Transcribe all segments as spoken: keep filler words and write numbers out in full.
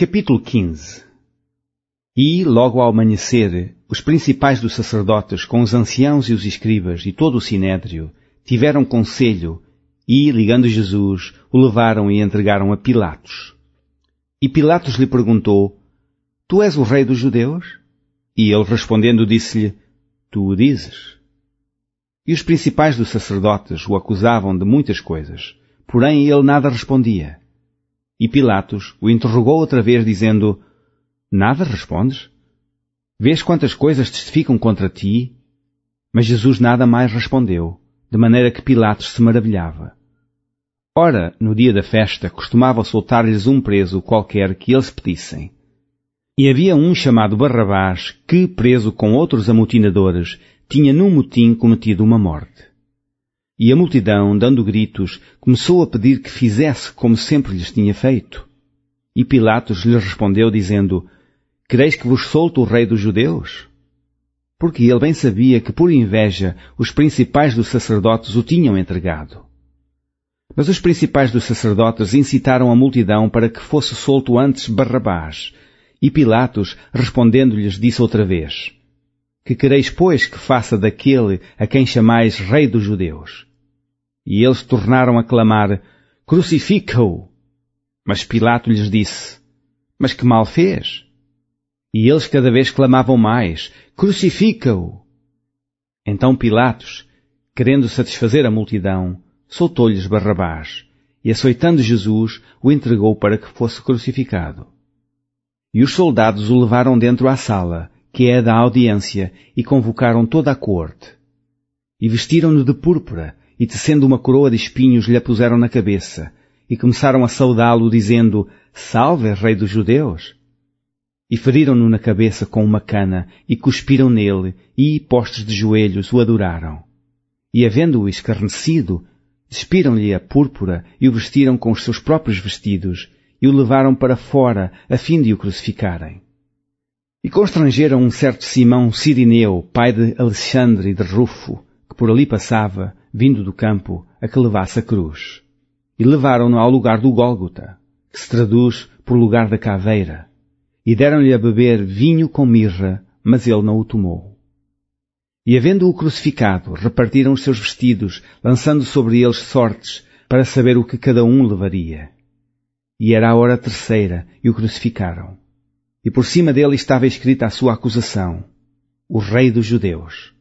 Capítulo quinze. E, logo ao amanhecer, os principais dos sacerdotes, com os anciãos e os escribas e todo o sinédrio, tiveram conselho e, ligando Jesus, o levaram e entregaram a Pilatos. E Pilatos lhe perguntou: Tu és o rei dos judeus? E ele respondendo disse-lhe: Tu o dizes. E os principais dos sacerdotes o acusavam de muitas coisas, porém ele nada respondia. E Pilatos o interrogou outra vez, dizendo: Nada respondes? Vês quantas coisas testificam contra ti? Mas Jesus nada mais respondeu, de maneira que Pilatos se maravilhava. Ora, no dia da festa, costumava soltar-lhes um preso qualquer que eles pedissem. E havia um chamado Barrabás, que, preso com outros amotinadores, tinha num motim cometido uma morte. E a multidão, dando gritos, começou a pedir que fizesse como sempre lhes tinha feito. E Pilatos lhes respondeu, dizendo: Quereis que vos solte o rei dos judeus? Porque ele bem sabia que, por inveja, os principais dos sacerdotes o tinham entregado. Mas os principais dos sacerdotes incitaram a multidão para que fosse solto antes Barrabás. E Pilatos, respondendo-lhes, disse outra vez: Que quereis, pois, que faça daquele a quem chamais rei dos judeus? E eles tornaram a clamar: Crucifica-o! Mas Pilato lhes disse: Mas que mal fez? E eles cada vez clamavam mais: Crucifica-o! Então Pilatos, querendo satisfazer a multidão, soltou-lhes Barrabás, e açoitando Jesus, o entregou para que fosse crucificado. E os soldados o levaram dentro à sala, que é a da audiência, e convocaram toda a corte. E vestiram-no de púrpura, e tecendo uma coroa de espinhos lhe a puseram na cabeça, e começaram a saudá-lo, dizendo: Salve, rei dos judeus! E feriram-no na cabeça com uma cana, e cuspiram nele, e, postos de joelhos, o adoraram. E, havendo-o escarnecido, despiram-lhe a púrpura, e o vestiram com os seus próprios vestidos, e o levaram para fora, a fim de o crucificarem. E constrangeram um certo Simão Cirineu, pai de Alexandre e de Rufo, que por ali passava, vindo do campo, a que levasse a cruz. E levaram-no ao lugar do Gólgota, que se traduz por lugar da caveira, e deram-lhe a beber vinho com mirra, mas ele não o tomou. E havendo-o crucificado, repartiram os seus vestidos, lançando sobre eles sortes, para saber o que cada um levaria. E era a hora terceira, e o crucificaram. E por cima dele estava escrita a sua acusação: O Rei dos Judeus.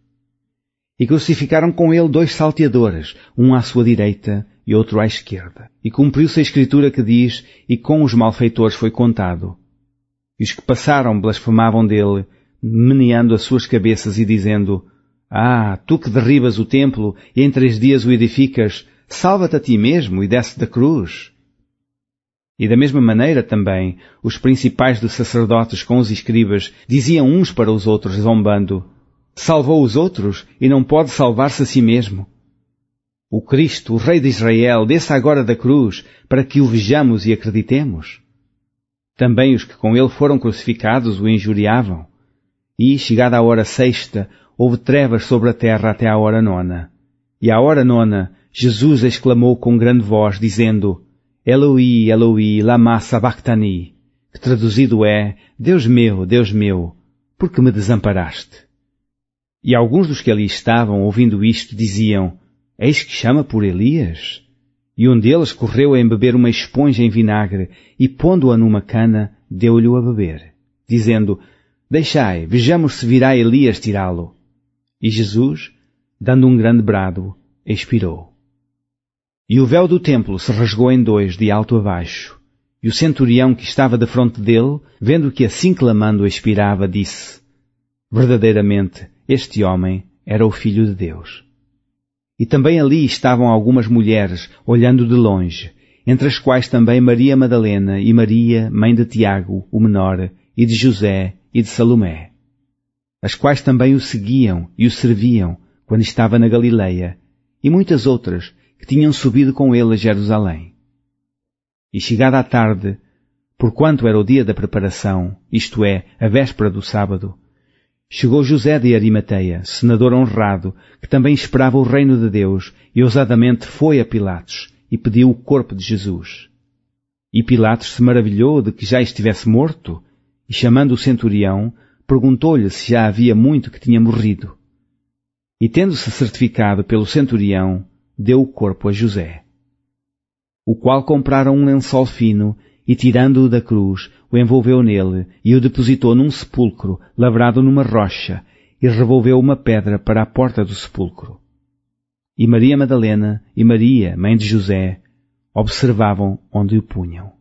E crucificaram com ele dois salteadores, um à sua direita e outro à esquerda. E cumpriu-se a escritura que diz: E com os malfeitores foi contado. E os que passaram blasfemavam dele, meneando as suas cabeças e dizendo: Ah, tu que derribas o templo e em três dias o edificas, salva-te a ti mesmo e desce da cruz. E da mesma maneira também, os principais dos sacerdotes com os escribas diziam uns para os outros, zombando: Salvou os outros e não pode salvar-se a si mesmo. O Cristo, o Rei de Israel, desça agora da cruz, para que o vejamos e acreditemos. Também os que com ele foram crucificados o injuriavam. E, chegada a hora sexta, houve trevas sobre a terra até à hora nona. E à hora nona, Jesus exclamou com grande voz, dizendo: Eloi, Eloi, lama sabachthani, que traduzido é: Deus meu, Deus meu, por que me desamparaste? E alguns dos que ali estavam, ouvindo isto, diziam: Eis que chama por Elias? E um deles correu a embeber uma esponja em vinagre, e pondo-a numa cana, deu-lhe-o a beber, dizendo: Deixai, vejamos se virá Elias tirá-lo. E Jesus, dando um grande brado, expirou. E o véu do templo se rasgou em dois, de alto a baixo. E o centurião que estava defronte dele, vendo que assim clamando expirava, disse: Verdadeiramente, este homem era o Filho de Deus. E também ali estavam algumas mulheres, olhando de longe, entre as quais também Maria Madalena e Maria, mãe de Tiago, o menor, e de José e de Salomé, as quais também o seguiam e o serviam quando estava na Galileia, e muitas outras que tinham subido com ele a Jerusalém. E chegada a tarde, porquanto era o dia da preparação, isto é, a véspera do sábado, chegou José de Arimateia, senador honrado, que também esperava o reino de Deus, e ousadamente foi a Pilatos, e pediu o corpo de Jesus. E Pilatos se maravilhou de que já estivesse morto, e chamando o centurião, perguntou-lhe se já havia muito que tinha morrido. E tendo-se certificado pelo centurião, deu o corpo a José, o qual compraram um lençol fino, e tirando-o da cruz, o envolveu nele, e o depositou num sepulcro, lavrado numa rocha, e revolveu uma pedra para a porta do sepulcro. E Maria Madalena e Maria, mãe de José, observavam onde o punham.